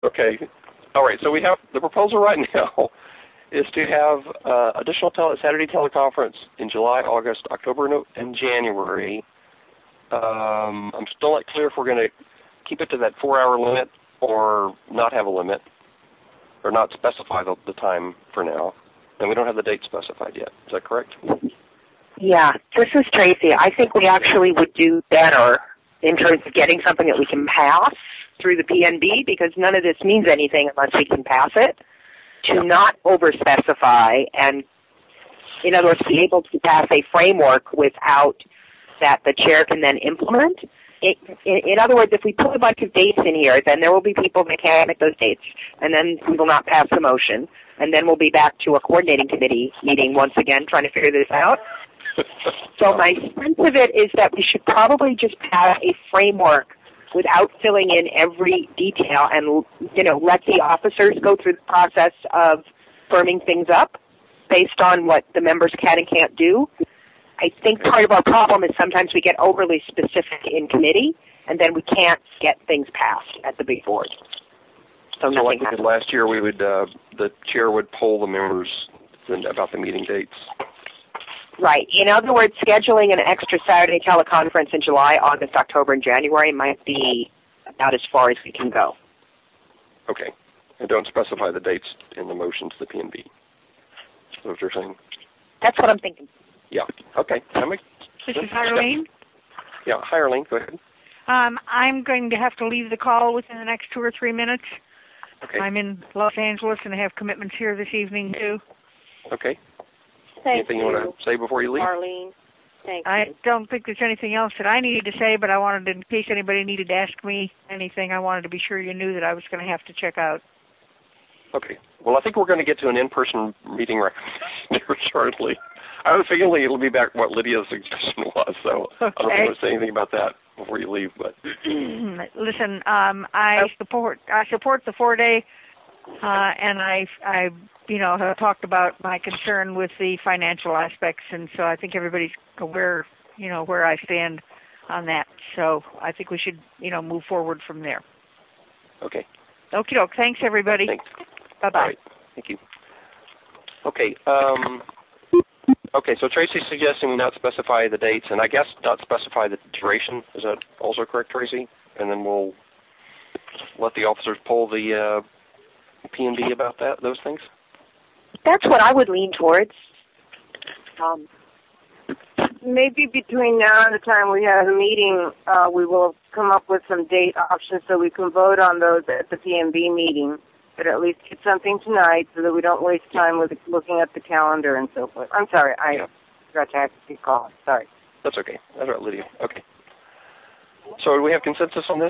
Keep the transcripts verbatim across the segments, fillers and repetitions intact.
Okay. All right. So we have the proposal right now is to have uh, additional tele Saturday teleconference in July, August, October, no and January. Um, I'm still not clear if we're going to keep it to that four-hour limit or not have a limit, or not specify the, the time for now. And we don't have the date specified yet. Is that correct? Yeah, this is Tracy. I think we actually would do better in terms of getting something that we can pass through the P N B, because none of this means anything unless we can pass it, to not over-specify and, in other words, be able to pass a framework without that the chair can then implement. It, in, in other words, if we put a bunch of dates in here, then there will be people that can't make those dates, and then we will not pass the motion, and then we'll be back to a coordinating committee meeting once again trying to figure this out. So my sense of it is that we should probably just pass a framework without filling in every detail and, you know, let the officers go through the process of firming things up based on what the members can and can't do. I think part of our problem is sometimes we get overly specific in committee, and then we can't get things passed at the big board. So, so like we did last year, we would uh, the chair would poll the members about the meeting dates. Right. In other words, scheduling an extra Saturday teleconference in July, August, October, and January might be about as far as we can go. Okay. And don't specify the dates in the motion to the P N B. Is that what you're saying? That's what I'm thinking. Yeah. Okay. Make, this is Harleen. Yeah. Hi, Harleen. Go ahead. Um, I'm going to have to leave the call within the next two or three minutes. Okay. I'm in Los Angeles, and I have commitments here this evening, too. Okay. Thank Anything you, you want to say before you leave? Arlene. Thank I you. don't think there's anything else that I needed to say, but I wanted, to, in case anybody needed to ask me anything, I wanted to be sure you knew that I was going to have to check out. Okay. Well, I think we're going to get to an in-person meeting recommendation shortly. I have a feeling it'll be back what Lydia's suggestion was, so okay. I don't want to say anything about that before you leave. But listen, um, I support I support the four-day, uh, and I I you know have talked about my concern with the financial aspects, and so I think everybody's aware you know where I stand on that. So I think we should you know move forward from there. Okay. Okie doke. Thanks, everybody. Thanks. Bye bye. All right. Thank you. Okay. Um, Okay, so Tracy's suggesting we not specify the dates, and I guess not specify the duration. Is that also correct, Tracy? And then we'll let the officers poll the uh, P N B about that, those things? That's what I would lean towards. Um, Maybe between now and the time we have a meeting, uh, we will come up with some date options so we can vote on those at the P N B meeting. But at least get something tonight so that we don't waste time with looking at the calendar and so forth. I'm sorry, I yeah. forgot to ask you to call. Sorry. That's okay. That's right, Lydia. Okay. So do we have consensus on this?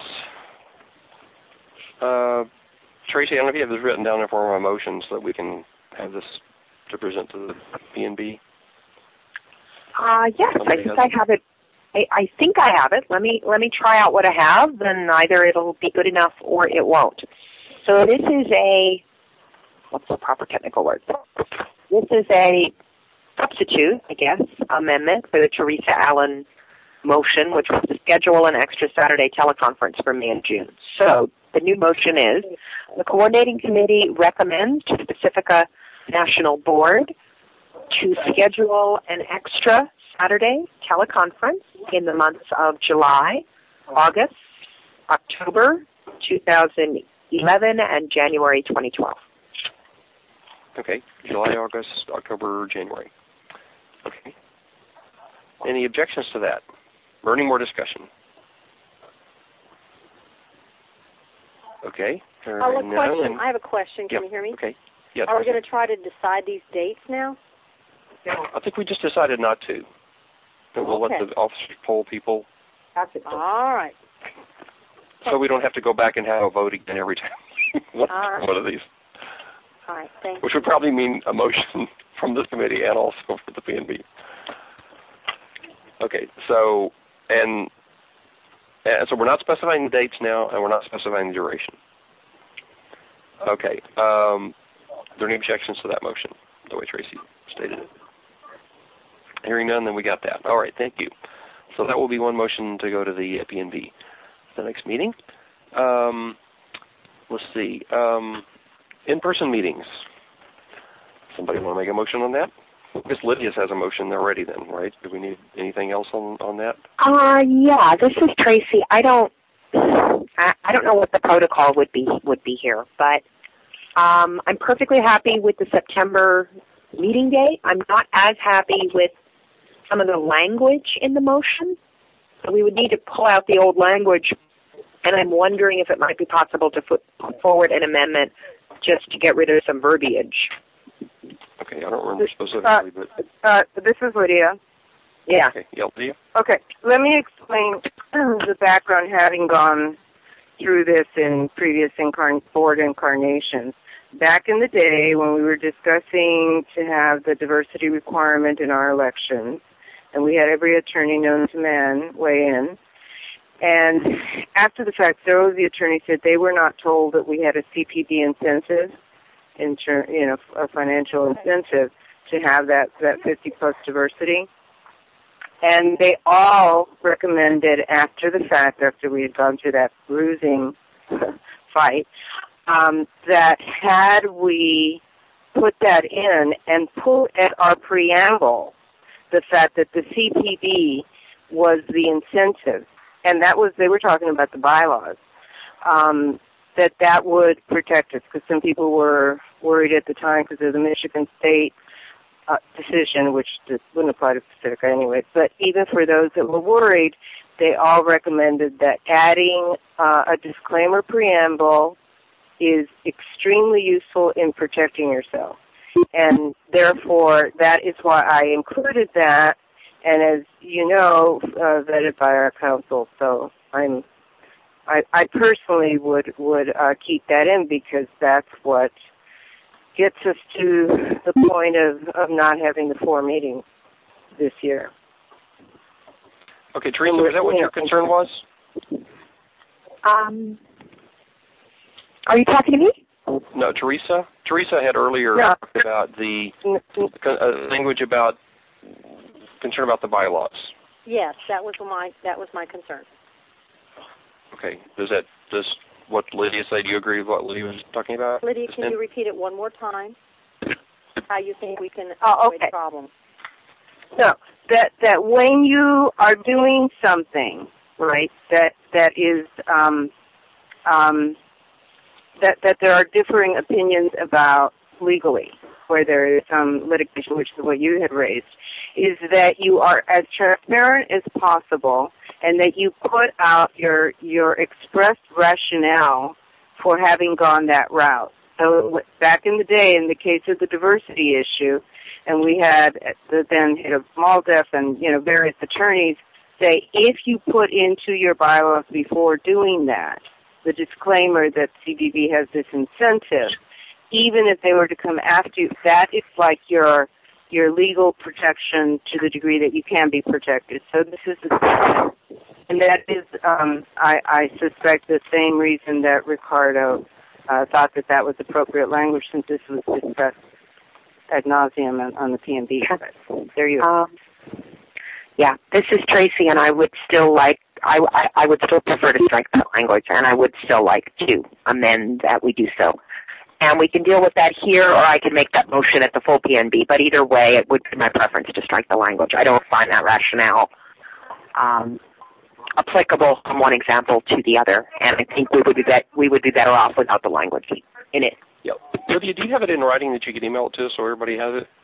Uh, Tracy, I don't know if you have this written down in form of a motion so that we can have this to present to the P N B. Uh, yes, Somebody I think I have it. I, I think I have it. Let me let me try out what I have, and either it'll be good enough or it won't. So this is a, what's the proper technical word? This is a substitute, I guess, amendment for the Teresa Allen motion, which was to schedule an extra Saturday teleconference for May and June. So the new motion is, the coordinating committee recommends to the Pacifica National Board to schedule an extra Saturday teleconference in the months of July, August, October two thousand eleven, and January twenty twelve. Okay, July, August, October, January. Okay. Any objections to that? Or any more discussion? Okay. Oh, a question. I have a question. Can yep. you hear me? Okay. Yes. Are we going to try to decide these dates now? I think we just decided not to. But we'll okay. let the officers poll people. All right. So we don't have to go back and have a vote again every time. one, right. one of these. All right, thanks. Which would probably mean a motion from this committee and also for the P N B. Okay, so and, and so we're not specifying the dates now, and we're not specifying the duration. Okay. Um, are there any objections to that motion, the way Tracy stated it? Hearing none, then we got that. All right, thank you. So that will be one motion to go to the P N B. The next meeting. Um, let's see. Um, in-person meetings. Somebody want to make a motion on that? I guess Lydia has a motion already then, right? Do we need anything else on, on that? Uh, yeah, this is Tracy. I don't, I, I don't know what the protocol would be would be here, but um, I'm perfectly happy with the September meeting date. I'm not as happy with some of the language in the motion. So we would need to pull out the old language, and I'm wondering if it might be possible to put forward an amendment just to get rid of some verbiage. Okay, I don't remember specifically, but... Uh, this is Lydia. Yeah. Okay, yeah, Lydia? Okay, let me explain the background, having gone through this in previous incarn- board incarnations. Back in the day when we were discussing to have the diversity requirement in our elections, and we had every attorney known to man weigh in, and after the fact, several of the attorneys said they were not told that we had a C P D incentive, inter- you know, a financial incentive to have that, that fifty plus diversity. And they all recommended after the fact, after we had gone through that bruising fight, um, that had we put that in and put at our preamble the fact that the C P D was the incentive, and that was, they were talking about the bylaws, um, that that would protect us, because some people were worried at the time because of the Michigan State uh, decision, which wouldn't apply to Pacifica anyway, but even for those that were worried, they all recommended that adding uh, a disclaimer preamble is extremely useful in protecting yourself. And therefore, that is why I included that, and as you know, uh, vetted by our counsel. So I'm, I, I personally would would uh, keep that in, because that's what gets us to the point of, of not having the four meetings this year. Okay, Teresa, is that what your concern was? Um, are you talking to me? No, Teresa. Teresa had earlier No. talked about the uh, language about concern about the bylaws. Yes, that was my that was my concern. Okay. Does that does what Lydia said? Do you agree with what Lydia was talking about? Lydia, Just can then? you repeat it one more time? How you think we can Oh, avoid okay. problems? No, that that when you are doing something, right, that that is um, um, that that there are differing opinions about legally, where there is some litigation, which is what you had raised, is that you are as transparent as possible, and that you put out your your expressed rationale for having gone that route. So back in the day, in the case of the diversity issue, and we had the then head of MALDEF and you know various attorneys say, if you put into your bylaws before doing that the disclaimer that C B B has this incentive, even if they were to come after you, that is like your your legal protection to the degree that you can be protected. So this is the and that is, um, I, I suspect, the same reason that Ricardo uh, thought that that was appropriate language, since this was discussed ad nauseum on, on the P M B. But there you go. Um, yeah, this is Tracy, and I would still like, I, I, I would still prefer to strike that language, and I would still like to amend that we do so. And we can deal with that here, or I can make that motion at the full P N B, but either way, it would be my preference to strike the language. I don't find that rationale um, applicable from one example to the other, and I think we would be, bet- we would be better off without the language in it. Yep. Lydia, do you have it in writing that you could email it to us so everybody has it?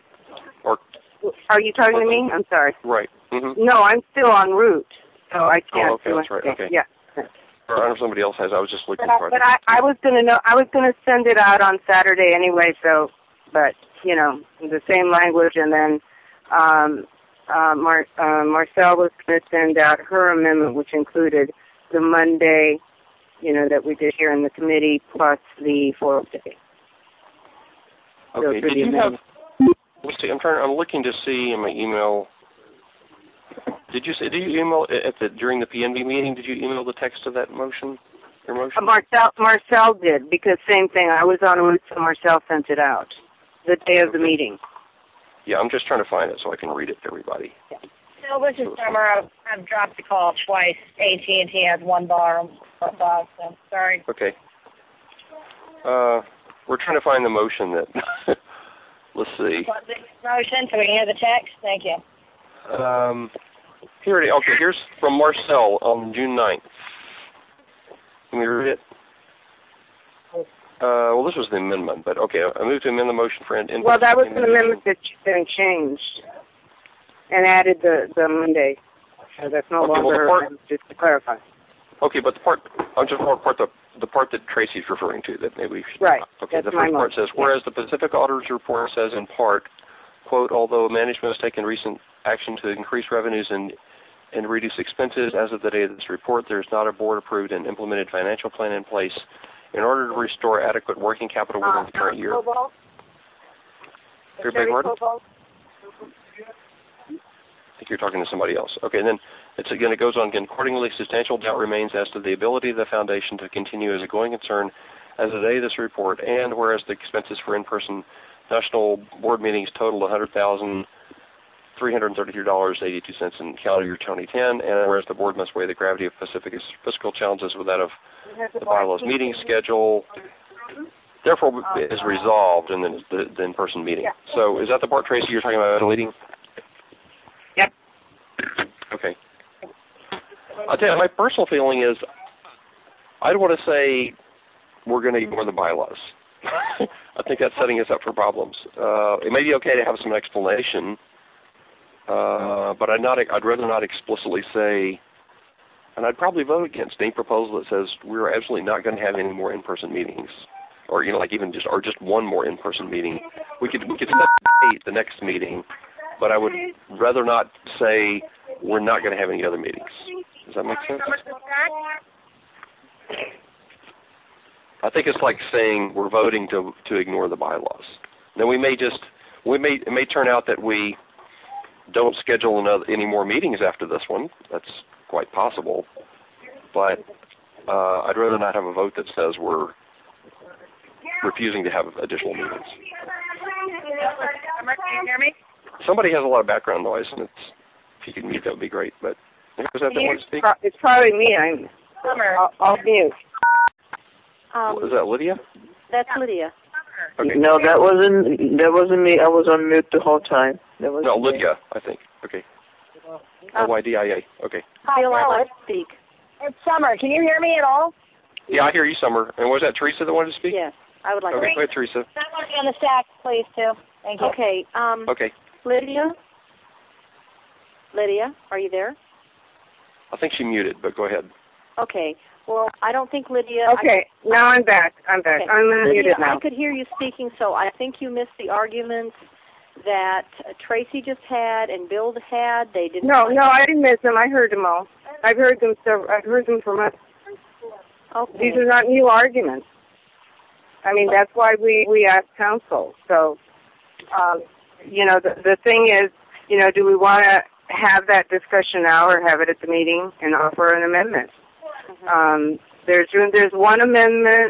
Or Are you talking to me? I'm sorry. right. Mm-hmm. No, I'm still en route, so I can't. Oh, okay, do that's right. anything. Okay. Yeah. Or I don't know if somebody else has. I was just looking But, I, for it. but I, I was gonna know. I was gonna send it out on Saturday anyway. So, but you know, the same language, and then um, uh, Mar- uh, Marcel was gonna send out her amendment, which included the Monday, you know, that we did here in the committee, plus the fourth day. Okay. Did you have? Let's see. I'm trying. I'm looking to see in my email. Did you say? Did you email at the during the P N B meeting? Did you email the text of that motion? Your motion? Uh, Marcel Marcel did, because same thing. I was en route, so Marcel sent it out the day of the meeting. Yeah, I'm just trying to find it so I can read it to everybody. So this is Summer. I've, I've dropped the call twice. A T and T has one bar, bar so sorry. Okay. Uh, we're trying to find the motion that, let's see. Motion so we can hear the text. Thank you. Um, here it is. Okay, here's from Marcel on June ninth. Can we read it? Uh, well, this was the amendment, but okay, I moved to amend the motion for an Well, that was an amendment that's been changed and added the, the Monday. So that's no okay, longer, well, part, just to clarify. Okay, but the part, I'm just more part the, the part that Tracy's referring to, that maybe we should. Right. Okay, that's the my first part motion. says, whereas the Pacific Auditor's report says in part, quote, although management has taken recent action to increase revenues and and reduce expenses, as of the date of this report, there is not a board-approved and implemented financial plan in place in order to restore adequate working capital within Uh, the current year. Cobalt? Your big word? Cobalt? I think you're talking to somebody else. Okay, and then it's again, it goes on again. Accordingly, substantial doubt remains as to the ability of the foundation to continue as a going concern as of the day of this report, and whereas the expenses for in-person national board meetings totaled one hundred thousand three hundred thirty-three dollars and eighty-two cents in calendar year twenty ten, and whereas the board must weigh the gravity of Pacific's fiscal challenges with that of the bylaws meeting schedule, therefore is resolved in the, the, the in-person meeting. So is that the part, Tracy, you're talking about deleting? Yep. Okay. I'll tell you, my personal feeling is I don't want to say we're going to ignore the bylaws. I think that's setting us up for problems. Uh, it may be okay to have some explanation, uh, but I'd, not, I'd rather not explicitly say, and I'd probably vote against any proposal that says we're absolutely not going to have any more in-person meetings, or you know, like even just or just one more in-person meeting. We could we could set the date the next meeting, but I would rather not say we're not going to have any other meetings. Does that make sense? I think it's like saying we're voting to to ignore the bylaws. Now we may just we may it may turn out that we don't schedule another, any more meetings after this one. That's quite possible, but uh, I'd rather not have a vote that says we're refusing to have additional meetings. Can you hear me? Somebody has a lot of background noise, and it's, if you could mute, that would be great. But was that the one to speak? It's probably me. I'm. Summer. I'll, I'll mute. Um, Is that Lydia? that's Lydia. Okay. No, that wasn't that wasn't me. I was on mute the whole time. That was No, me. Lydia, I think. Okay. L Y D I A. Okay. I feel like I speak. It's Summer. Can you hear me at all? Yeah, I hear you, Summer. And was that Teresa that wanted to speak? Yes, I would like Okay, to. go ahead, Teresa. That one on the stack, please, too. Thank you. Okay. Um, Okay. Lydia? Lydia, are you there? I think she muted, but go ahead. Okay. Well, I don't think Lydia... Okay, I, now I'm back. I'm back. Okay. I'm Lydia, muted now. I could hear you speaking, so I think you missed the arguments that uh, Tracy just had and Bill had. They didn't... No, no, I didn't miss them. I heard them all. I've heard them. Several, I've heard them for months. Okay. These are not new arguments. I mean, that's why we we ask counsel. So, um, you know, the the thing is, you know, do we want to have that discussion now or have it at the meeting and offer an amendment? Mm-hmm. Um, there's room, there's one amendment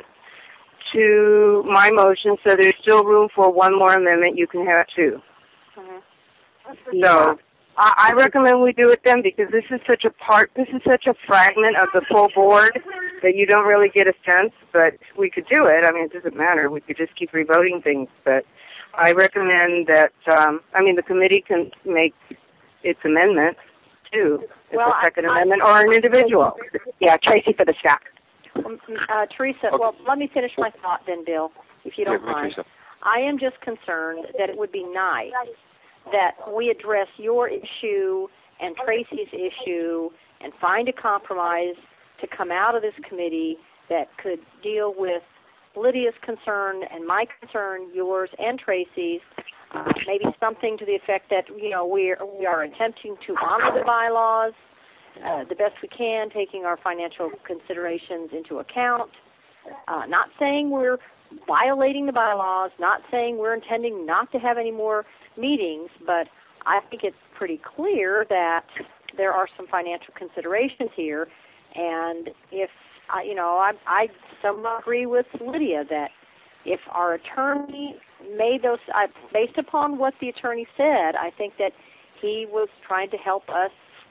to my motion, so there's still room for one more amendment. You can have two. Mm-hmm. So I, I recommend we do it then, because this is such a part, this is such a fragment of the full board that you don't really get a sense. But we could do it. I mean, it doesn't matter. We could just keep revoting things. But I recommend that. Um, I mean, the committee can make its amendment too. It's well, a second I, amendment or an individual. Yeah, Tracy for the stack. Um, uh, Teresa, Okay. well, let me finish my thought then, Bill, if you don't Yeah, mind. Teresa. I am just concerned that it would be nice that we address your issue and Tracy's issue and find a compromise to come out of this committee that could deal with Lydia's concern and my concern, yours and Tracy's, uh, maybe something to the effect that, you know, we're, we are attempting to honor the bylaws uh, the best we can, taking our financial considerations into account, uh, not saying we're violating the bylaws, not saying we're intending not to have any more meetings, but I think it's pretty clear that there are some financial considerations here, and if, uh, you know, I, I somewhat agree with Lydia that if our attorney made those, uh, based upon what the attorney said, I think that he was trying to help us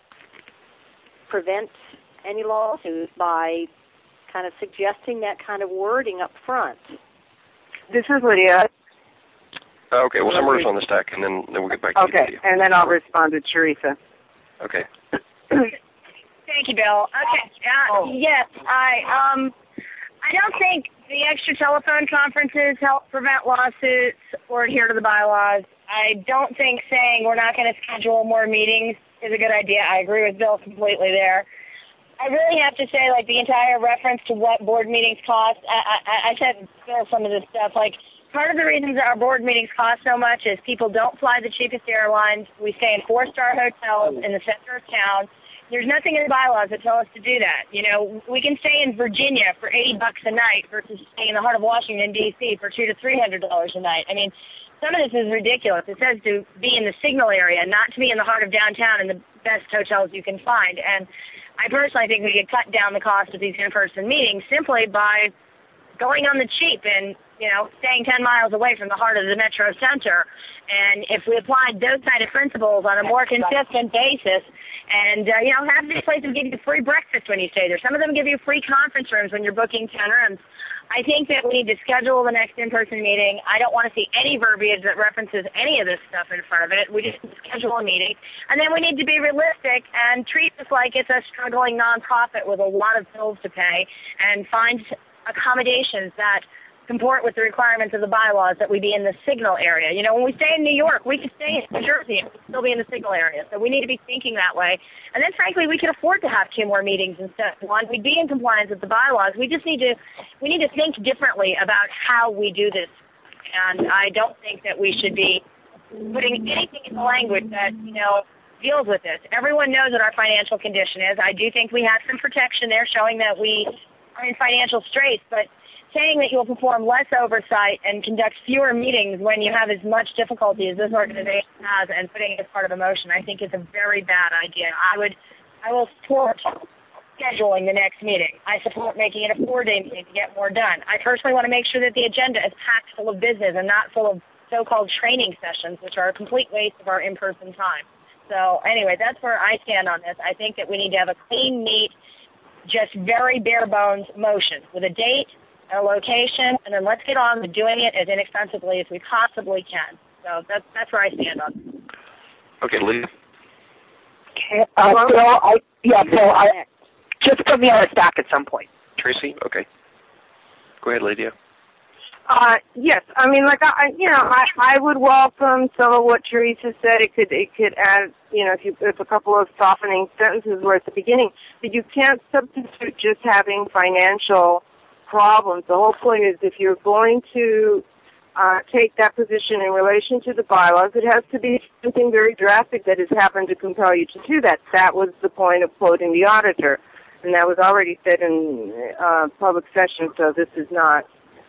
prevent any lawsuits by kind of suggesting that kind of wording up front. This is Lydia. Okay, well, Summer's on the stack, and then, then we'll get back to okay, you. Okay, and then I'll respond to Teresa. Okay. Thank you, Bill. Okay. Uh, oh. Yes, I um, I don't think the extra telephone conferences help prevent lawsuits or adhere to the bylaws. I don't think saying we're not going to schedule more meetings is a good idea. I agree with Bill completely there. I really have to say, like, the entire reference to what board meetings cost, I, I, I said Bill some of this stuff, like, part of the reasons our board meetings cost so much is people don't fly the cheapest airlines. We stay in four-star hotels in the center of town. There's nothing in the bylaws that tell us to do that. You know, we can stay in Virginia for eighty bucks a night versus staying in the heart of Washington, D C for two to three hundred dollars a night. I mean, some of this is ridiculous. It says to be in the signal area, not to be in the heart of downtown in the best hotels you can find. And I personally think we could cut down the cost of these in-person meetings simply by going on the cheap and, you know, staying ten miles away from the heart of the metro center. And if we applied those kind of principles on a more consistent basis and, uh, you know, have these places give you free breakfast when you stay there. Some of them give you free conference rooms when you're booking ten rooms. I think that we need to schedule the next in-person meeting. I don't want to see any verbiage that references any of this stuff in front of it. We just need to schedule a meeting. And then we need to be realistic and treat this like it's a struggling nonprofit with a lot of bills to pay and find accommodations that comport with the requirements of the bylaws that we be in the signal area. You know, when we stay in New York, we could stay in New Jersey and still be in the signal area. So we need to be thinking that way. And then, frankly, we could afford to have two more meetings instead of one. We'd be in compliance with the bylaws. We just need to we need to think differently about how we do this. And I don't think that we should be putting anything in the language that, you know, deals with this. Everyone knows what our financial condition is. I do think we have some protection there showing that we are in financial straits, but saying that you'll perform less oversight and conduct fewer meetings when you have as much difficulty as this organization has and putting it as part of a motion, I think is a very bad idea. I would, I will support scheduling the next meeting. I support making it a four-day meeting to get more done. I personally want to make sure that the agenda is packed full of business and not full of so-called training sessions, which are a complete waste of our in-person time. So anyway, that's where I stand on this. I think that we need to have a clean, neat, just very bare-bones motion with a date, a location, and then let's get on with doing it as inexpensively as we possibly can. So that's that's where I stand on it. Okay, Lydia. Okay, uh, Bill, I, yeah, Bill, I, just put me on a stack at some point. Tracy, okay. Go ahead, Lydia. Uh, yes, I mean, like I, you know, I, I would welcome some of what Teresa said. It could, it could add, you know, if you, if a couple of softening sentences were at the beginning, but you can't substitute just having financial problems. The whole point is if you're going to uh, take that position in relation to the bylaws, it has to be something very drastic that has happened to compel you to do that. That was the point of quoting the auditor, and that was already said in uh, public session, so this is not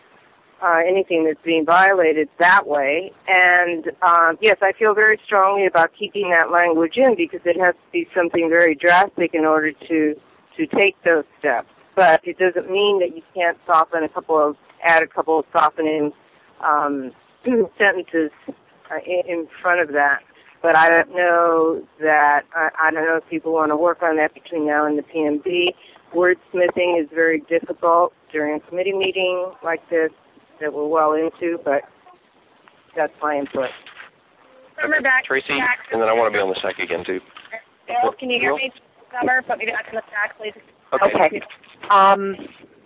uh, anything that's being violated that way. And um, yes, I feel very strongly about keeping that language in because it has to be something very drastic in order to, to take those steps. But it doesn't mean that you can't soften a couple of, add a couple of softening um, sentences uh, in front of that. But I don't know that, I, I don't know if people want to work on that between now and the P M B. Wordsmithing is very difficult during a committee meeting like this that we're well into, but that's my input. Okay. Back, Tracy, back. and then I want to be on the stack again, too. Bill, can you hear me? Summer, put me back on the stack, please. Okay. Okay. Um,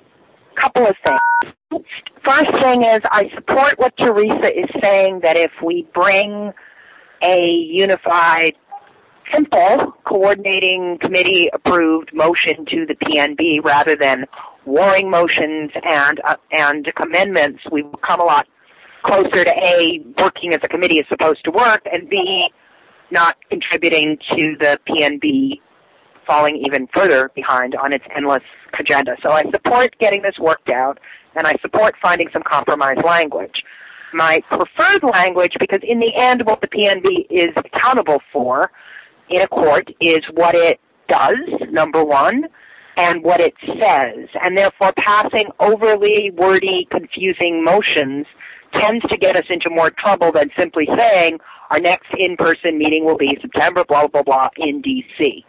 couple of things. First thing is I support what Teresa is saying, that if we bring a unified, simple, coordinating, committee-approved motion to the P N B rather than warring motions and uh, and amendments, we will come a lot closer to A, working as a committee is supposed to work, and B, not contributing to the P N B falling even further behind on its endless agenda. So I support getting this worked out, and I support finding some compromise language. My preferred language, because in the end what the P N B is accountable for in a court is what it does, number one, and what it says. And therefore passing overly wordy, confusing motions tends to get us into more trouble than simply saying our next in-person meeting will be September, blah, blah, blah, in D C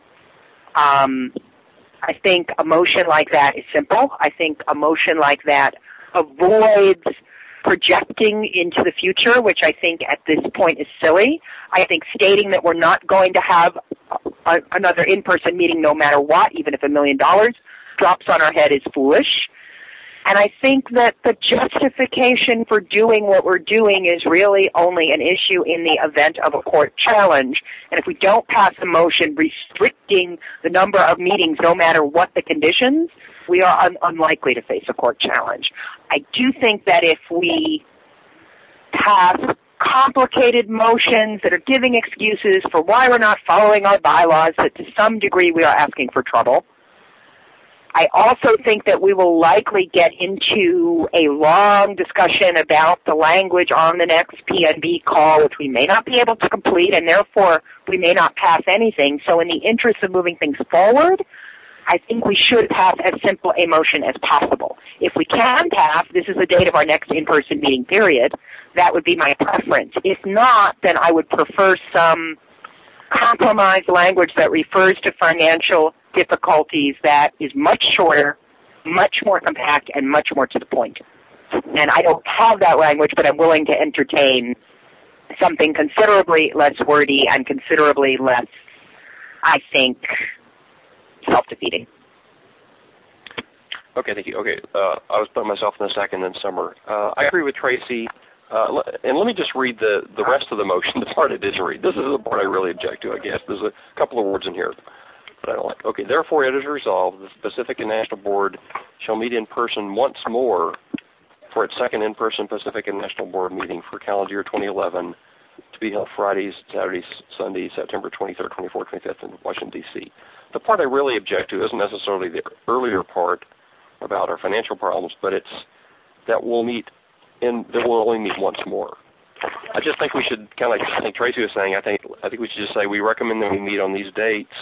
Um, I think a motion like that is simple. I think a motion like that avoids projecting into the future, which I think at this point is silly. I think stating that we're not going to have a, another in-person meeting no matter what, even if a million dollars drops on our head, is foolish. And I think that the justification for doing what we're doing is really only an issue in the event of a court challenge. And if we don't pass a motion restricting the number of meetings no matter what the conditions, we are un- unlikely to face a court challenge. I do think that if we pass complicated motions that are giving excuses for why we're not following our bylaws, that to some degree we are asking for trouble. I also think that we will likely get into a long discussion about the language on the next P N B call, which we may not be able to complete, and therefore we may not pass anything. So in the interest of moving things forward, I think we should pass as simple a motion as possible. If we can pass, this is the date of our next in-person meeting period, that would be my preference. If not, then I would prefer some compromise language that refers to financial difficulties that is much shorter, much more compact, and much more to the point. And I don't have that language, but I'm willing to entertain something considerably less wordy and considerably less, I think, self-defeating. Okay, thank you. Okay, uh, I was putting myself in the second and Summer. Uh, I agree with Tracy. Uh, and let me just read the, the rest of the motion, the part I didn't read. This is the part I really object to, I guess. There's a couple of words in here that I don't like. Okay, therefore it is resolved, the Pacific and National Board shall meet in person once more for its second in-person Pacific and National Board meeting for calendar year twenty eleven to be held Fridays, Saturdays, Sundays, September twenty-third, twenty-fourth, twenty-fifth in Washington, D C The part I really object to isn't necessarily the earlier part about our financial problems, but it's that we'll meet in that we'll only meet once more. I just think we should kind of like I think Tracy was saying. I think I think we should just say we recommend that we meet on these dates,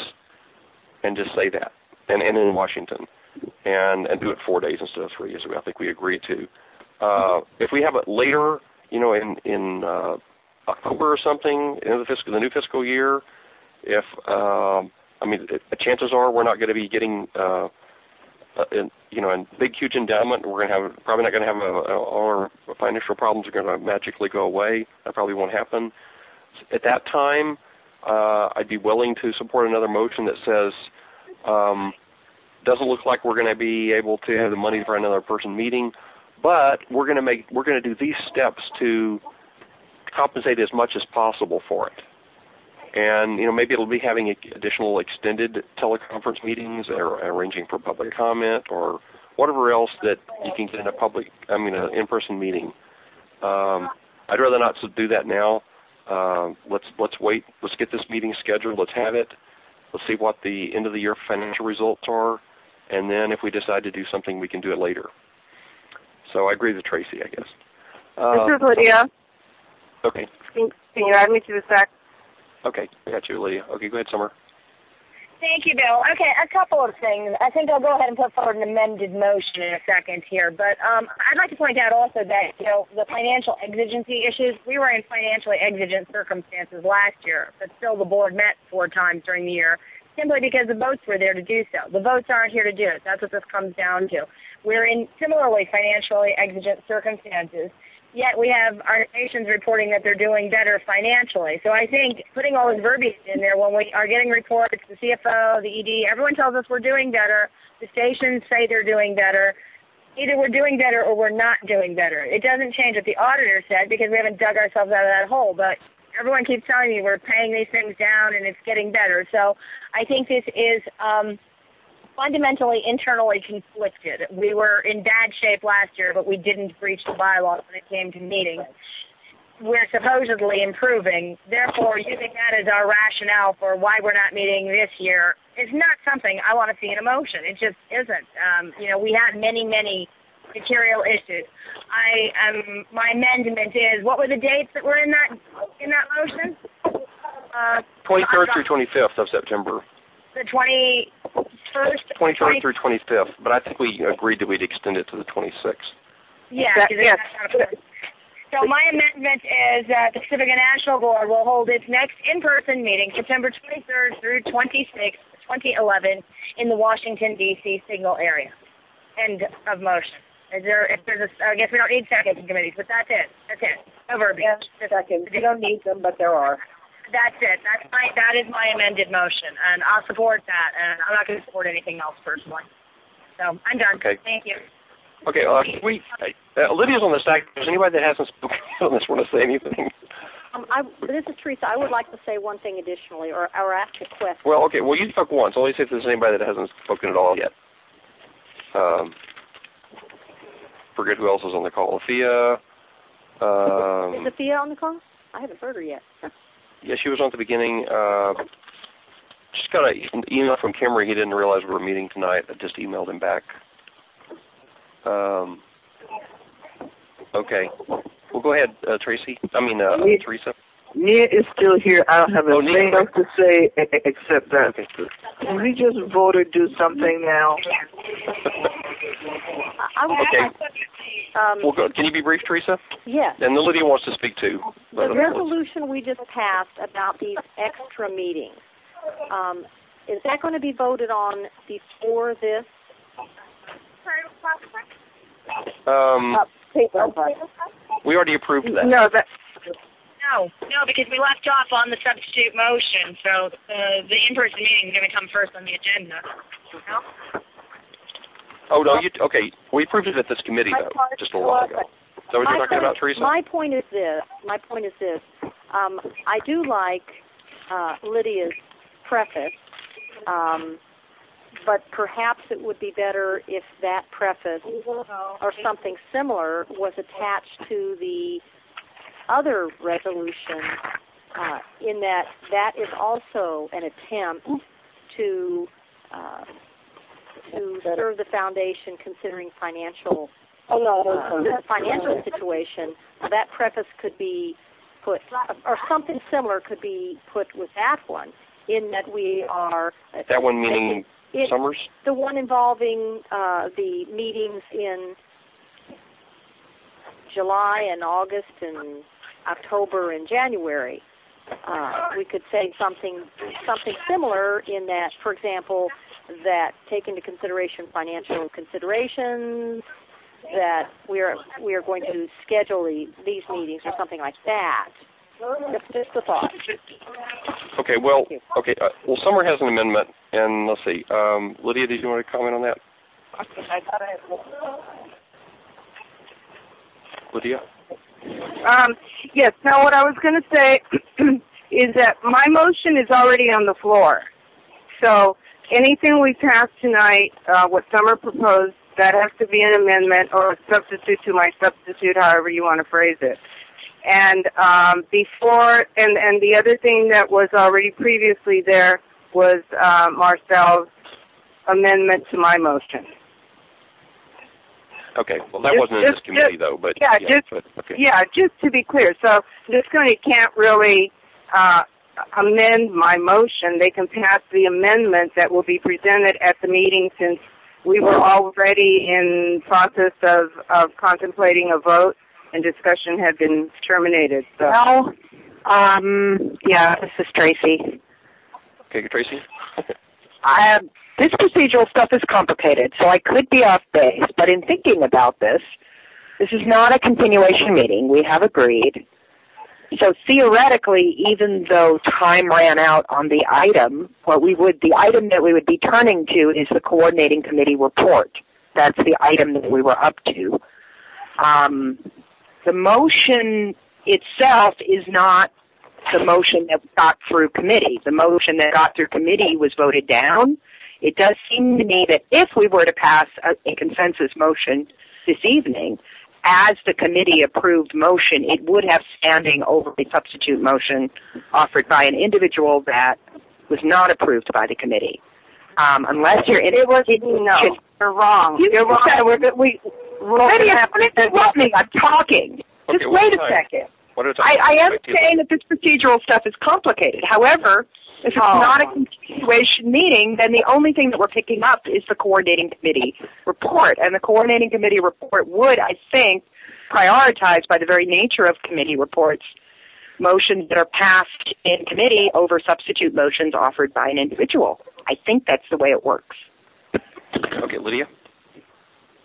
and just say that, and, and in Washington, and and do it four days instead of three, as I think we agreed to. Uh, if we have it later, you know, in in uh, October or something, in the fiscal the new fiscal year, if um, I mean, it, chances are we're not going to be getting. Uh, Uh, in, you know, a big, huge endowment. We're going to have probably not going to have a, a, all our financial problems are going to magically go away. That probably won't happen. At that time, uh, I'd be willing to support another motion that says, um, doesn't look like we're going to be able to have the money for another person meeting, but we're going to make we're going to do these steps to compensate as much as possible for it. And, you know, maybe it'll be having additional extended teleconference meetings or arranging for public comment or whatever else that you can get in a public, I mean, an in-person meeting. Um, I'd rather not do that now. Uh, let's let's wait. Let's get this meeting scheduled. Let's have it. Let's see what the end of the year financial results are. And then if we decide to do something, we can do it later. So I agree with Tracy, I guess. Uh, this is Lydia. Okay. Can, can you add me to the stack? Okay, I got you, Lydia. Okay, go ahead, Summer. Thank you, Bill. Okay, a couple of things. I think I'll go ahead and put forward an amended motion in a second here. But um, I'd like to point out also that, you know, the financial exigency issues, we were in financially exigent circumstances last year, but still the board met four times during the year simply because the votes were there to do so. The votes aren't here to do it. That's what this comes down to. We're in similarly financially exigent circumstances. Yet we have our nations reporting that they're doing better financially. So I think putting all this verbiage in there when we are getting reports, the C F O, the E D, everyone tells us we're doing better. The stations say they're doing better. Either we're doing better or we're not doing better. It doesn't change what the auditor said because we haven't dug ourselves out of that hole. But everyone keeps telling me we're paying these things down and it's getting better. So I think this is um, fundamentally internally conflicted. We were in bad shape last year, but we didn't breach the bylaws when it came to meetings. We're supposedly improving. Therefore, using that as our rationale for why we're not meeting this year is not something I want to see in a motion. It just isn't. Um, you know, we had many, many material issues. I um, my amendment is, what were the dates that were in that in that motion? Uh, twenty-third through twenty-fifth of September. The twenty-first? twenty-third through twenty-fifth, but I think we agreed that we'd extend it to the twenty-sixth. Yeah. That, yes. So my amendment is that the Pacific National Board will hold its next in-person meeting September twenty-third through twenty-sixth, twenty eleven in the Washington, D C signal area. End of motion. Is there, if there's a, I guess we don't need seconds in committees, but that's it. That's it. No verbiage. Yes, seconds. We don't need them, but there are. That's it. That's my, that is my amended motion, and I'll support that, and I'm not going to support anything else personally. So I'm done. Okay. Thank you. Okay, uh, we, uh, Lydia's on the stack. Does anybody that hasn't spoken on this want to say anything? Um, I, this is Teresa. I would like to say one thing additionally, or, or ask a question. Well, okay, well, you spoke once. Only see if there's anybody that hasn't spoken at all yet. Um, forget who else is on the call. Thea. Um, is Thea on the call? I haven't heard her yet. Yeah, she was on at the beginning. Uh, just got a, an email from Kimmery. He didn't realize we were meeting tonight. I just emailed him back. Um, okay. Well, go ahead, uh, Tracy. I mean, uh, Nia, Teresa. Nia is still here. I don't have a oh, thing Nia. else to say except that. Okay. Can we just vote or do something now? I would okay. Um, well, go, can you be brief, Teresa? Yes. And then Lydia wants to speak too. The resolution we just passed about these extra meetings, um, is that going to be voted on before this? Um, we already approved that. No, that. No, no, because we left off on the substitute motion, so uh, the in-person meeting is going to come first on the agenda. No? Oh, no, you, okay. We approved it at this committee, though, just a while ago. Is that what you're talking about, Teresa? My point is this. My point is this. Um, I do like uh, Lydia's preface, um, but perhaps it would be better if that preface or something similar was attached to the other resolution, uh, in that that is also an attempt to uh, to serve the foundation, considering financial Oh, no, uh, financial situation. That preface could be put, or something similar could be put with that one, in that we are... That one meaning it, Summers? The one involving uh, the meetings in July and August and October and January. Uh, we could say something something similar in that, for example, that take into consideration financial considerations, that we are we are going to schedule the, these meetings or something like that. Just, just a thought. Okay, well, okay, uh, well, Summer has an amendment, and let's see. Um, Lydia, did you want to comment on that? Lydia? Um, yes, now what I was going to say is that my motion is already on the floor. So anything we pass tonight, uh, what Summer proposed, that has to be an amendment or a substitute to my substitute, however you want to phrase it. And um, before, and, and the other thing that was already previously there was uh, Marcel's amendment to my motion. Okay, well, that just, wasn't in just, this committee, just, though, but... Yeah, yeah just, but, okay. yeah, just to be clear. So this committee can't really uh, amend my motion. They can pass the amendment that will be presented at the meeting, since we were already in process of, of contemplating a vote and discussion had been terminated. So. Well, um, yeah, this is Tracy. Okay, Tracy? I, this procedural stuff is complicated, so I could be off base, but in thinking about this, this is not a continuation meeting. We have agreed. So theoretically, even though time ran out on the item, what we would, the item that we would be turning to is the coordinating committee report. That's the item that we were up to. Um, the motion itself is not the motion that got through committee. The motion that got through committee was voted down. It does seem to me that if we were to pass a, a consensus motion this evening, as the committee-approved motion, it would have standing over a substitute motion offered by an individual that was not approved by the committee. Um, unless you're in it was no, you're wrong. You, you're wrong. We're, we, Lydia, let me. I'm talking. Okay, Just wait a time? second. What are I, I am saying that this procedural stuff is complicated. However, if it's oh. not a continuation meeting, then the only thing that we're picking up is the coordinating committee report. And the coordinating committee report would, I think, prioritize, by the very nature of committee reports, motions that are passed in committee over substitute motions offered by an individual. I think that's the way it works. Okay, Lydia?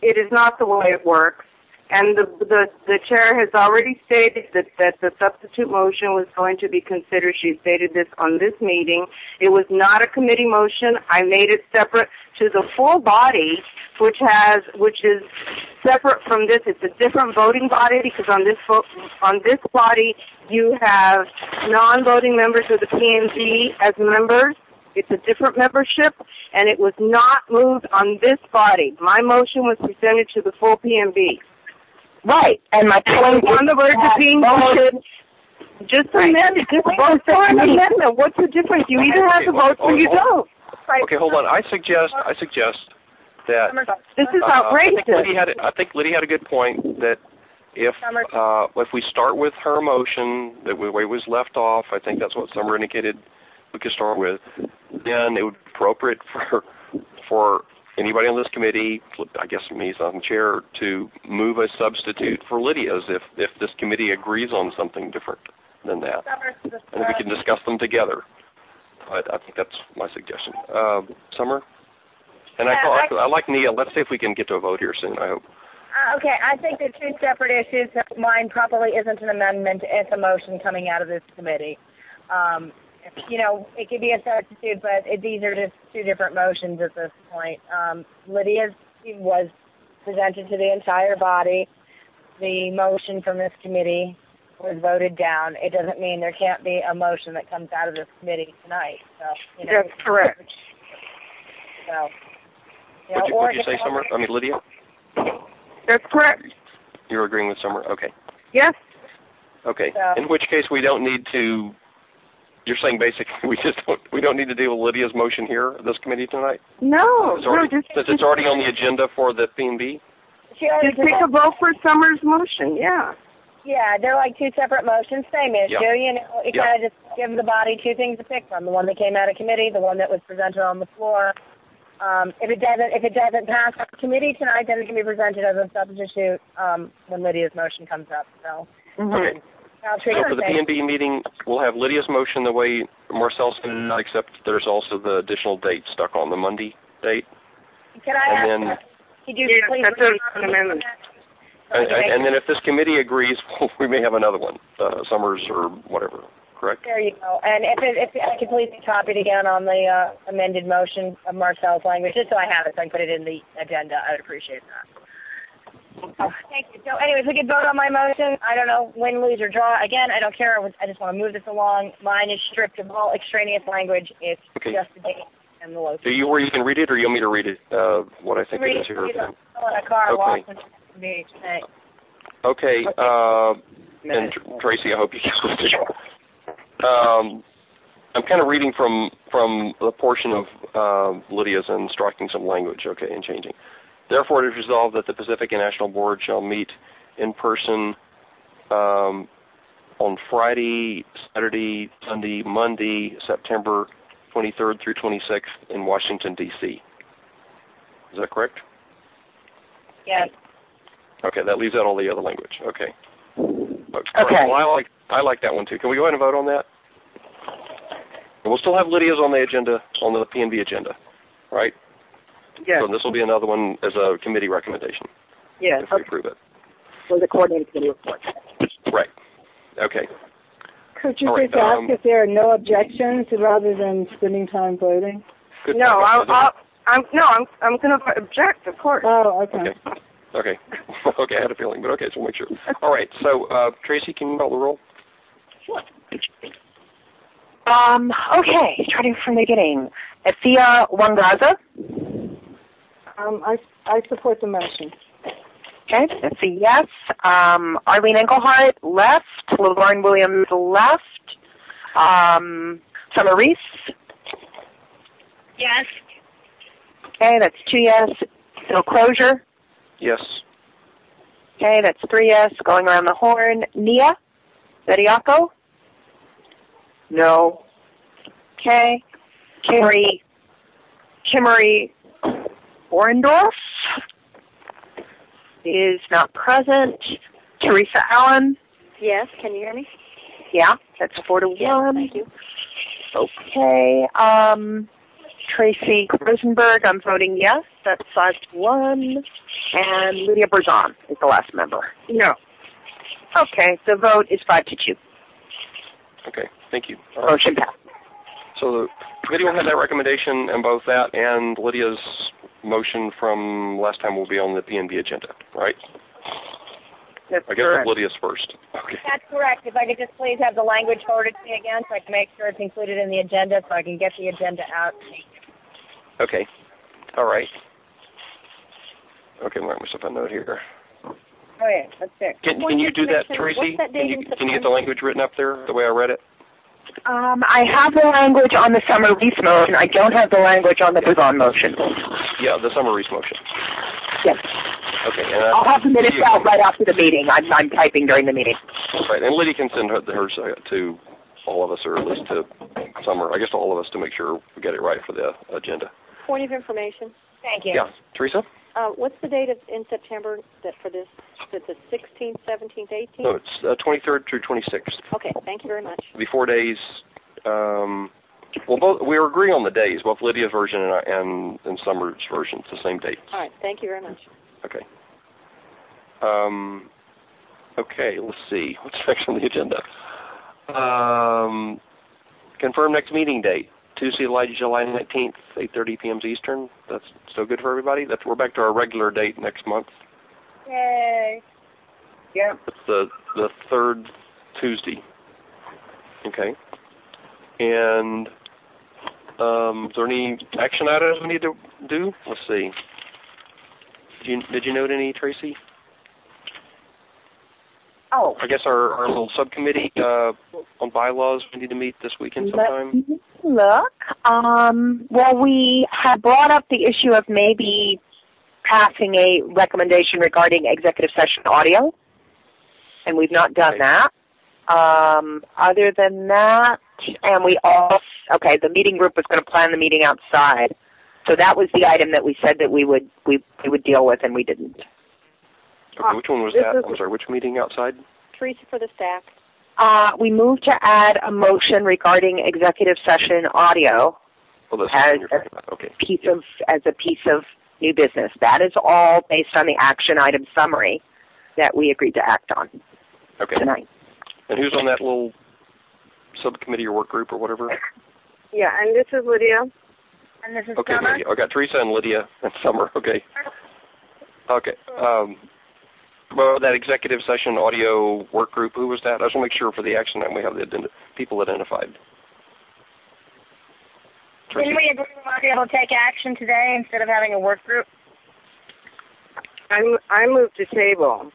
it is not the way it works. And the, the the chair has already stated that, that the substitute motion was going to be considered. She stated this on this meeting. It was not a committee motion. I made it separate to the full body, which has which is separate from this. It's a different voting body because on this vo- on this body you have non-voting members of the P and B as members. It's a different membership, and it was not moved on this body. My motion was presented to the full P and B. Right, and my point on the verge of being voted. Just amend it. Just vote for an amendment. What's the difference? You either have to vote or you don't. Okay, hold on. I suggest I suggest that this is outrageous. Uh, I think Lydia had a, I think Lydia had a good point that if uh, if we start with her motion that the way it was left off, I think that's what Summer indicated we could start with. Then it would be appropriate for for anybody on this committee, I guess me as the chair, to move a substitute for Lydia's if, if this committee agrees on something different than that. And we can discuss them together. But I think that's my suggestion. Uh, Summer? And I, call, I, I like Nia. Let's see if we can get to a vote here soon, I hope. Uh, okay, I think they're two separate issues. Mine probably isn't an amendment. It's a motion coming out of this committee. Um, you know, it could be a substitute, but it, these are just two different motions at this point. Um, Lydia's was presented to the entire body. The motion from this committee was voted down. It doesn't mean there can't be a motion that comes out of this committee tonight. So, you know, that's correct. So, you know, Would you, or would you say, Summer? I mean, Lydia? That's correct. You're agreeing with Summer? Okay. Yes. Okay. So, in which case we don't need to. You're saying basically we just don't, we don't need to deal with Lydia's motion here at this committee tonight? No. It's already, no just, since it's already on the agenda for the P and B? Just take a vote for Summer's motion, yeah. Yeah, they're like two separate motions, same issue. Yep. You know, it Yep. kind of just gives the body two things to pick from: the one that came out of committee, the one that was presented on the floor. Um, if it doesn't, if it doesn't pass committee tonight, then it can be presented as a substitute um, when Lydia's motion comes up. So, mm-hmm. Okay. I'll treat So it for the P and B meeting, we'll have Lydia's motion the way Marcel said it, except there's also the additional date stuck on the Monday date. Can I and ask? then, Could you Yeah, please that's an amendment. and, and then if this committee agrees, we may have another one, uh, Summers or whatever. Correct? There you go. And if it, if I could please be copied again on the uh, amended motion of Marcel's language, just so I have it, so I can put it in the agenda, I would appreciate that. Oh, thank you. So anyways, we could vote on my motion. I don't know, win, lose, or draw. Again, I don't care. I just want to move this along. Mine is stripped of all extraneous language. It's Okay. just the date and the location. Do you where you can read it, or you want me to read it? Uh, what I think Read it is here. it, in a car, Okay. walk to the beach. Thanks. Okay. Okay. Uh, and Tr- Tracy, I hope you get this. Um, I'm kind of reading from from the portion of uh, Lydia's and striking some language, okay, and changing. Therefore, it is resolved that the Pacific and National Board shall meet in person um, on Friday, Saturday, Sunday, Monday, September twenty-third through twenty-sixth in Washington, D C Is that correct? Yes. Okay, that leaves out all the other language. Okay. Okay. Well, I like I like that one too. Can we go ahead and vote on that? And we'll still have Lydia's on the agenda, on the P and B agenda, right? Yes. So this will be another one as a committee recommendation. Yes. If we approve it. For the coordinated committee report. Right. Okay. Could you All right, just ask um, if there are no objections rather than spending time voting? Good No, point. I'll, I'll, I'm no, I'm I'm going to object, of course. Oh, okay. Okay. Okay. Okay, I had a feeling, but okay, so we'll make sure. All right, so uh, Tracy, can you call the roll? Um, okay, starting from the beginning. Ethia Wangaza. Um, I, I support the motion. Okay, that's a yes. Um, Arlene Engelhardt, left. Laverne Williams, left. Um, Summer Reese. Yes. Okay, that's two yes. Phil Crozier. Yes. Okay, that's three yes. Going around the horn. Nia Bediako. No. Okay. Kimmery. Kimmery Orendorf is not present. Teresa Allen. Yes, can you hear me? Yeah, that's four to Yes, one. thank you. Okay. Um, Tracy Rosenberg, I'm voting yes. That's five to one. And Lydia Berzon is the last member. No. Okay, the vote is five to two. Okay, thank you. Uh, Motion passed. So the committee will have that recommendation, and both that and Lydia's motion from last time will be on the P N B agenda, right? That's I guess correct. Lydia's first. Okay. That's correct. If I could just please have the language forwarded to me again so I can make sure it's included in the agenda so I can get the agenda out. Okay. All right. Okay, mark myself a note here. Oh, yeah, that's it. Can, can you do that, Tracy? What's that date Can you, in can you get the language written up there the way I read it? Um, I have the language on the Summer Reese motion. I don't have the language on the Berzon motion. Yeah, the Summer Reese motion. Yes. Okay. And I'll have the minutes Lydia, out right after the meeting. I'm, I'm typing during the meeting. Right, and Lydia can send her, hers uh, to all of us, or at least to Summer, I guess to all of us, to make sure we get it right for the agenda. Point of information. Thank you. Yeah. Teresa? Uh, what's the date of, in September that for this? Is it the sixteenth, seventeenth, eighteenth? No, it's uh, twenty-third through twenty-sixth. Okay, thank you very much. It'll be four days. Um, well, both we were agreeing on the days, both Lydia's version and, and, and Summer's version. It's the same date. All right, thank you very much. Okay. Um, okay, let's see. What's next on the agenda? Um, confirm next meeting date. Tuesday, July nineteenth, eight thirty p.m. Eastern. That's still good for everybody? That's, we're back to our regular date next month. Yay. Yeah. It's the, the third Tuesday. Okay. And um, is there any action items we need to do? Let's see. Did you, did you note any, Tracy? Oh. I guess our, our little subcommittee uh, on bylaws, we need to meet this weekend sometime. Look, um, well, we had brought up the issue of maybe passing a recommendation regarding executive session audio, and we've not done Okay. that. Um, other than that, and we all, okay, the meeting group was going to plan the meeting outside, so that was the item that we said that we would we, we would deal with, and we didn't. Okay, which one was This that? is- I'm sorry, which meeting outside? Teresa for the staff. Uh, we moved to add a motion regarding executive session audio Oh, that's As what you're talking about. Okay. piece of as a piece of new business. That is all based on the action item summary that we agreed to act on Okay. tonight. And who's on that little subcommittee or work group or whatever? Yeah, and this is Lydia. And this is Okay, Summer. Lydia. I got Teresa and Lydia and Summer. Okay. Okay. Um, well, that executive session audio work group, who was that? I just want to make sure for the action item we have the identi- people identified. Tracy? Didn't we agree we might be able to take action today instead of having a work group? I, mo- I moved to table.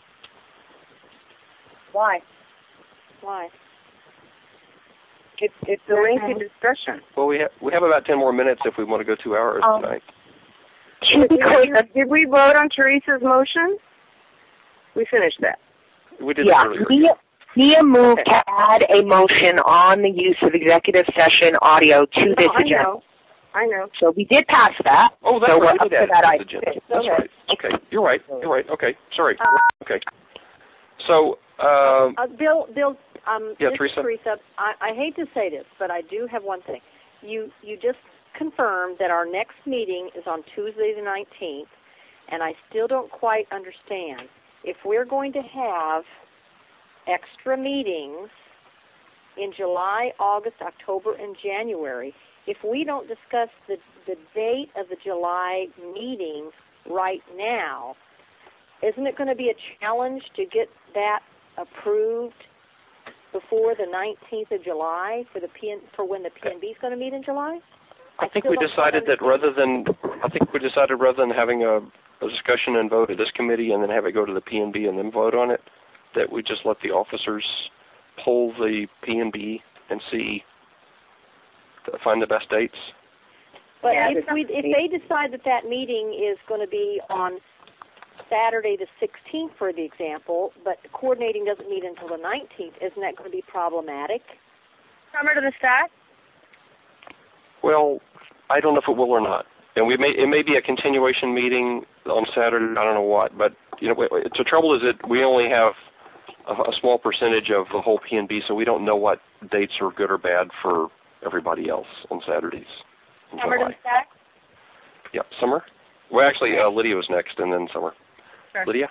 Why? Why? It's it's a lengthy discussion. Well, we have we have about ten more minutes if we want to go two hours Um, tonight. To be clear, Did we vote on Teresa's motion? We finished that. We did yeah, that earlier. Mia, Mia moved to add a motion on the use of executive session audio to this Oh, I agenda. know. I know. So we did pass that. Oh, that's so right. we're We up did to add that it to item. the agenda. That's Okay. right. Okay, you're right. You're right. Okay, sorry. Okay. So, um, Uh, Bill, Bill, um, Yeah, this is Teresa. Teresa. I, I hate to say this, but I do have one thing. You you just confirmed that our next meeting is on Tuesday the nineteenth, and I still don't quite understand. If we're going to have extra meetings in July, August, October, and January, if we don't discuss the, the date of the July meeting right now, isn't it going to be a challenge to get that approved before the nineteenth of July for the P N, for when the P N B is going to meet in July? I think still we don't decided quite that rather than I think we decided rather than having a, a discussion and vote at this committee and then have it go to the P N B and then vote on it, that we just let the officers poll the P N B and see find the best dates. But Yeah, if we if they decide that that meeting is going to be on Saturday the sixteenth, for the example, but coordinating doesn't meet until the nineteenth, isn't that going to be problematic? Summer to the staff? Well, I don't know if it will or not. And we may it may be a continuation meeting on Saturday. I don't know what, but you know, the trouble is that we only have a, a small percentage of the whole P N B, so we don't know what dates are good or bad for everybody else on Saturdays. Summer to stack? Yep, Summer. Well, actually, uh, Lydia was next, and then Summer. Sure. Lydia?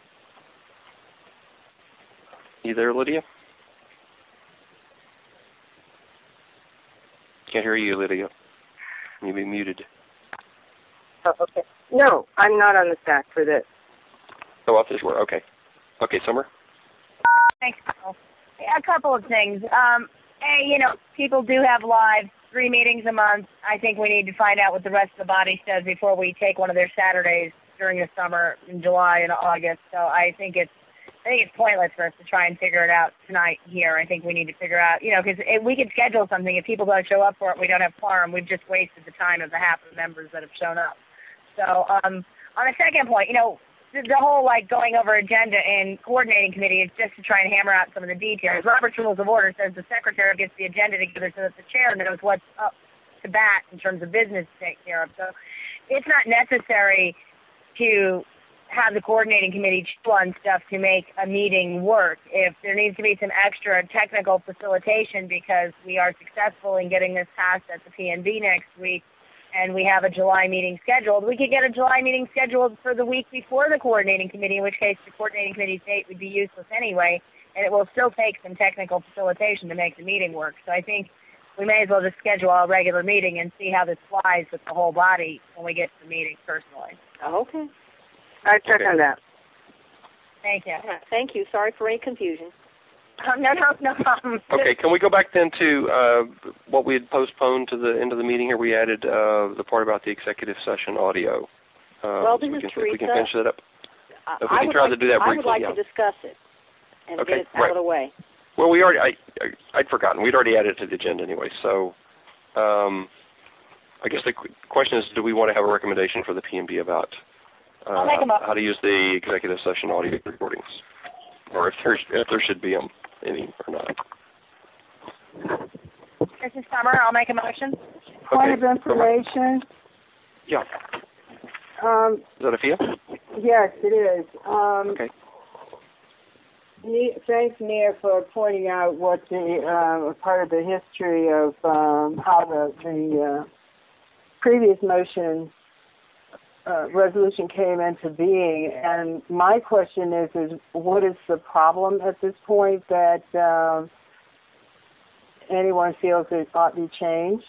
You there, Lydia? Can't hear you, Lydia. You be muted. Oh, okay. No, I'm not on the stack for this. Oh, off this word. Okay. Okay, Summer? Thanks, Bill. A couple of things. Um, A, you know, people do have lives, three meetings a month. I think we need to find out what the rest of the body says before we take one of their Saturdays during the summer in July and August. So I think it's I think it's pointless for us to try and figure it out tonight here. I think we need to figure out, you know, because we could schedule something. If people don't show up for it, we don't have quorum. We've just wasted the time of the half of the members that have shown up. So um, on the second point, you know, the, the whole, like, going over agenda and coordinating committee is just to try and hammer out some of the details. Robert's Rules of Order says the secretary gets the agenda together so that the chair knows what's up to bat in terms of business to take care of. So it's not necessary to have the coordinating committee chew on stuff to make a meeting work. If there needs to be some extra technical facilitation because we are successful in getting this passed at the P N B next week and we have a July meeting scheduled, we could get a July meeting scheduled for the week before the coordinating committee, in which case the coordinating committee's date would be useless anyway, and it will still take some technical facilitation to make the meeting work. So I think we may as well just schedule a regular meeting and see how this flies with the whole body when we get to the meeting personally. Okay. I check Okay. on that. Thank you. Thank you. Sorry for any confusion. Um, no, no, no problem. Okay, can we go back then to uh, what we had postponed to the end of the meeting here? We added uh, the part about the executive session audio. Uh, Well, this we is can, Teresa. If we can finish that up. I, If we I can would try like, to do that briefly, I would like yeah. to discuss it and Okay, get it out right. of the way. Well, we already, I, I, I'd forgotten. We'd already added it to the agenda anyway. So um, I guess the qu- question is, do we want to have a recommendation for the P M B about uh, I'll make 'em up. how to use the executive session audio recordings? Or if, there's, if there should be um, any or not. This is Summer. I'll make a motion. Point Okay, of information. Yeah. Um, Is that a Fia? yes, it is. Um, Okay. Ne- thanks, Nia, for pointing out what the uh, part of the history of um, how the, the uh, previous motion uh, resolution came into being. And my question is, is what is the problem at this point that um, anyone feels it ought to be changed?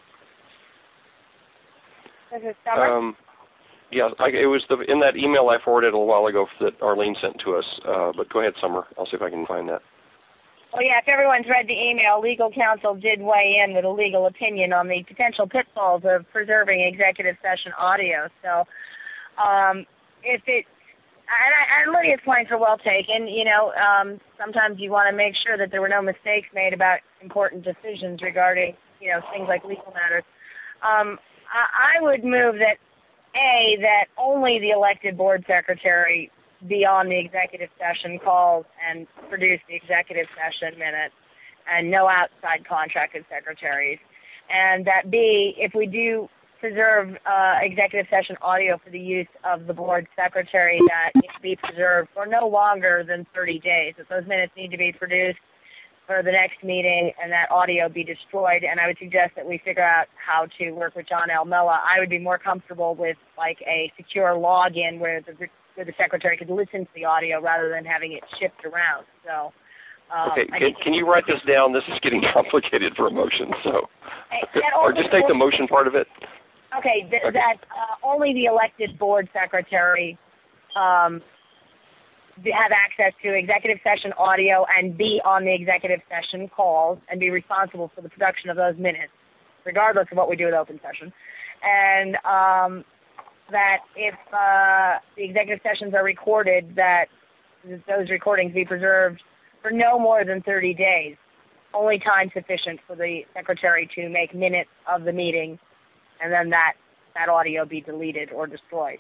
This is Summer. Um, yeah, I, it was the, in that email I forwarded a little while ago that Arlene sent to us. Uh, but go ahead, Summer. I'll see if I can find that. Well, yeah, if everyone's read the email, legal counsel did weigh in with a legal opinion on the potential pitfalls of preserving executive session audio. So um, if it, and, and Lydia's points are well taken, you know, um, sometimes you want to make sure that there were no mistakes made about important decisions regarding, you know, things like legal matters. Um, I, I would move that, A, that only the elected board secretary be on the executive session calls and produce the executive session minutes, and no outside contracted secretaries. And that B, if we do preserve uh, executive session audio for the use of the board secretary, that it be preserved for no longer than thirty days. That those minutes need to be produced for the next meeting and that audio be destroyed. And I would suggest that we figure out how to work with John L. Mella. I would be more comfortable with like a secure login where the where the secretary could listen to the audio rather than having it shift around. So, um, Okay, can, can you write this down? This is getting complicated for a motion, so. Or just take the motion part of it. Okay, th- okay. that uh, only the elected board secretary um, have access to executive session audio and be on the executive session calls and be responsible for the production of those minutes, regardless of what we do with open session. And um, that if uh, the executive sessions are recorded, that those recordings be preserved for no more than thirty days, only time sufficient for the secretary to make minutes of the meeting, and then that, that audio be deleted or destroyed.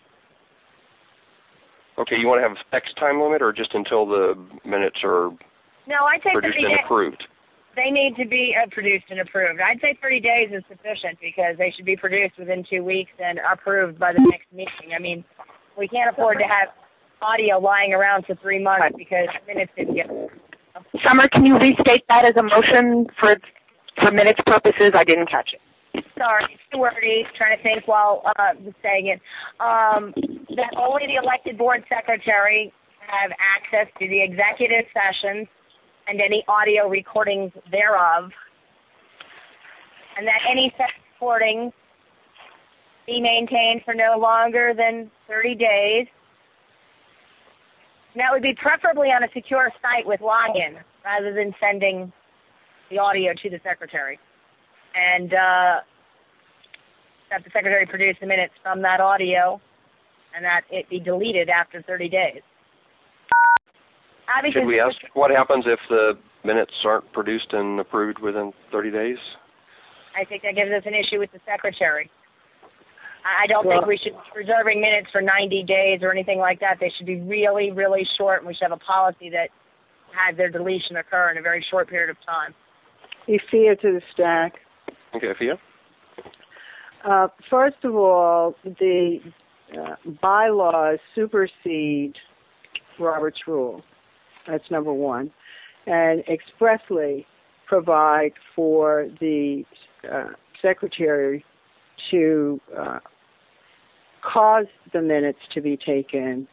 Okay, you want to have X time limit or just until the minutes are no, I'd say produced thirty and days. approved? They need to be uh, produced and approved. I'd say thirty days is sufficient because they should be produced within two weeks and approved by the next meeting. I mean, we can't afford to have audio lying around for three months because minutes didn't get approved. Summer, can you restate that as a motion for for minutes purposes? I didn't catch it. sorry, it's too wordy, trying to think while uh, saying it, um, that only the elected board secretary have access to the executive sessions and any audio recordings thereof, and that any such recordings be maintained for no longer than thirty days. And that would be preferably on a secure site with login rather than sending the audio to the secretary. And uh, that the secretary produce the minutes from that audio and that it be deleted after thirty days. Obviously, Should we ask what happens if the minutes aren't produced and approved within thirty days? I think that gives us an issue with the secretary. I don't well, think we should be reserving minutes for ninety days or anything like that. They should be really, really short, and we should have a policy that has their deletion occur in a very short period of time. Ifia to the stack. Okay, Ifia? Uh, first of all, the uh, bylaws supersede Robert's rule. That's number one. And expressly provide for the uh, secretary to uh, cause the minutes to be taken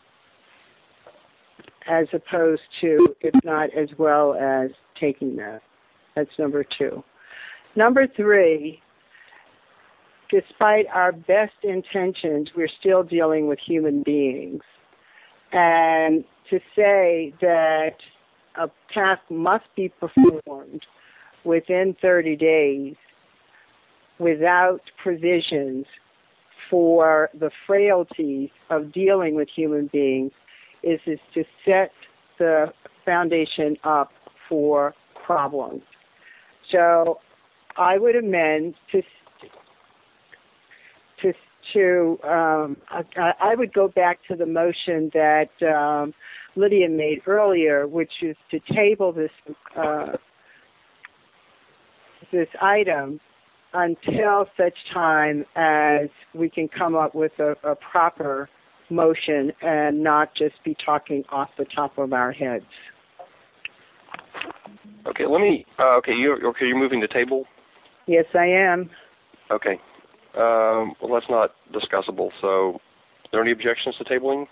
as opposed to, if not as well as, taking them. That's number two. Number three, despite our best intentions, we're still dealing with human beings. And to say that a task must be performed within thirty days without provisions for the frailties of dealing with human beings is, is to set the foundation up for problems. So I would amend to to to um, I, I would go back to the motion that um, Lydia made earlier, which is to table this uh, this item until such time as we can come up with a, a proper motion and not just be talking off the top of our heads. Okay, let me. Uh, okay, you okay? You're moving the table. Yes, I am. Okay. Um, well, that's not discussable. So, are there any objections to tabling?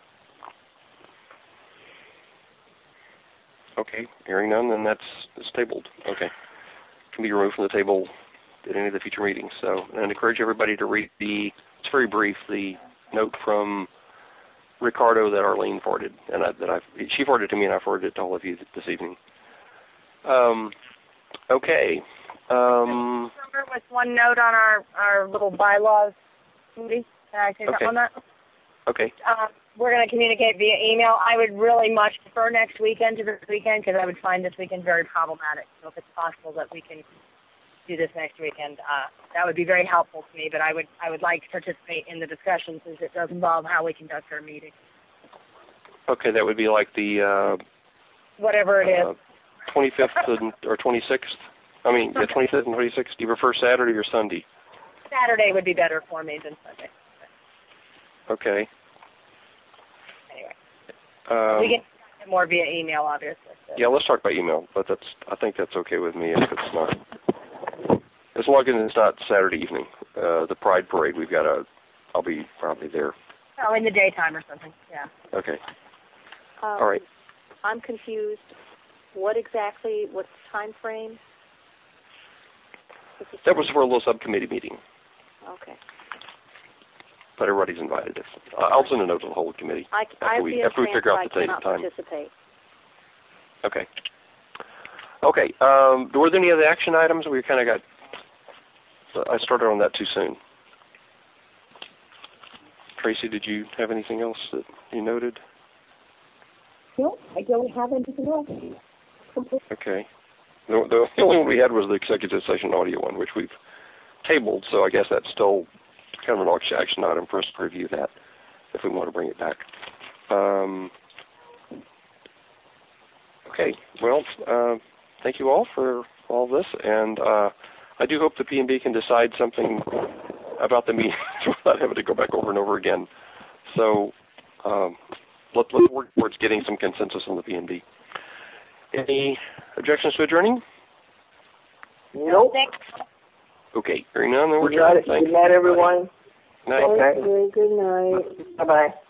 Okay, hearing none, then that's it's tabled. Okay, can be removed from the table at any of the future meetings. So, and I encourage everybody to read the. It's very brief. The note from Ricardo that Arlene forwarded, and I, that I she forwarded to me, and I forwarded it to all of you this evening. Um, okay. Um, Remember with one note on our, our little bylaws committee? Can I say okay. something on that? Okay. Um, we're going to communicate via email. I would really much prefer next weekend to this weekend because I would find this weekend very problematic. So if it's possible that we can do this next weekend, uh, that would be very helpful to me. But I would I would like to participate in the discussion since it does involve how we conduct our meeting. Okay, that would be like the uh, whatever it uh, is. twenty-fifth or twenty-sixth. I mean, the twenty-fifth and twenty-sixth. Do you prefer Saturday or Sunday? Saturday would be better for me than Sunday. Okay. Anyway, um, we can get more via email, obviously. So. Yeah, let's talk by email, but that's I think that's okay with me if it's not. As long as it's not Saturday evening. Uh, the Pride Parade, we've got a. I'll be probably there. Oh, in the daytime or something. Yeah. Okay. Um, All right. I'm confused. What exactly? What time frame? That was for a little subcommittee meeting. Okay. But everybody's invited. Uh, I'll send a note to the whole committee I, after I we after we figure out the date and time. Participate. Okay. Okay. Um, were there any other action items? We kind of got. Uh, I started on that too soon. Tracy, did you have anything else that you noted? No, I don't have anything else. Okay. The, the only one we had was the executive session audio one, which we've tabled, so I guess that's still kind of an action item for us to review that if we want to bring it back. Um, okay. Well, uh, thank you all for all this, and uh, I do hope the P and B can decide something about the meetings without having to go back over and over again. So um, let, let's work towards getting some consensus on the P and B. Any objections to adjourning? Nope. Okay, hearing none, then we're Good night, done. Thank good night, everyone. Night. Okay. Okay, good night. Bye-bye.